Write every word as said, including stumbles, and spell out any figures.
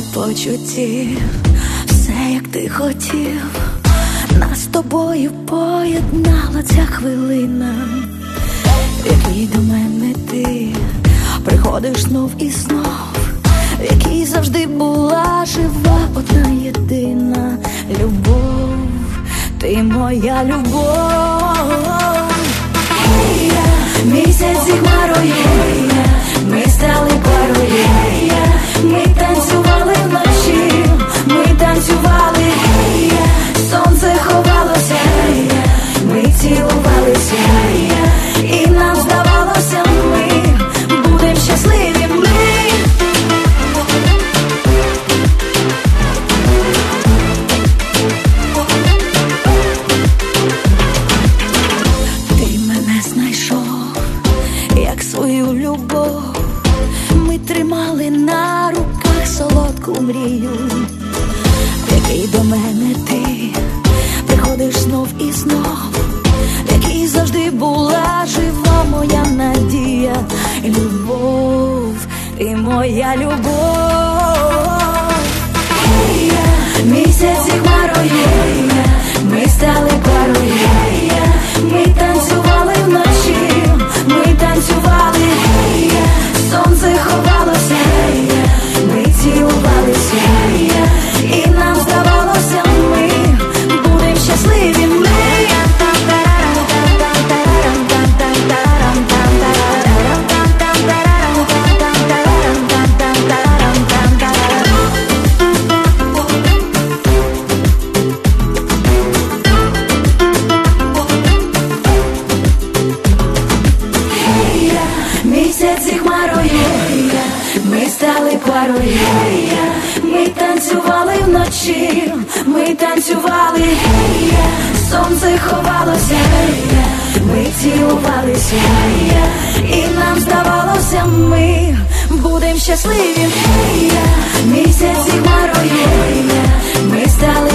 почуттів, все як ти хотів, нас з тобою поєднала ця хвилина, в якій до мене ти приходиш знов і знов, в якій завжди була жива одна єдина любов, ти моя любов. Hey, місяць зі хмарою, hey, ми стали парою, hey, ми танцювали вночі, ми танцювали, hey, сонце ховалося, hey, ми цілувалися, hey, і нам здавалося, ми будем щасливі, ми. Ти мене знайшов як свою любов, ми тримали на руках солодку мрію, в якій до мене ти приходиш знов і знов, в якій завжди була жива моя надія, любов, ти моя любов. Hey, місяць зі хмарою, hey, ми стали парою, hey, ми танцювали вночі, ми танцювали, hey, сонце ховалося, hey, ми цілувалися, hey, і нам здавалося, ми будем щасливі, ми. Місяць зі хмарою, ми стали парою, ми танцювали вночі, ми танцювали, сонце ховалося, ми цілувалися, і нам здавалося, ми будем щасливі. Місяць зі хмарою, ми стали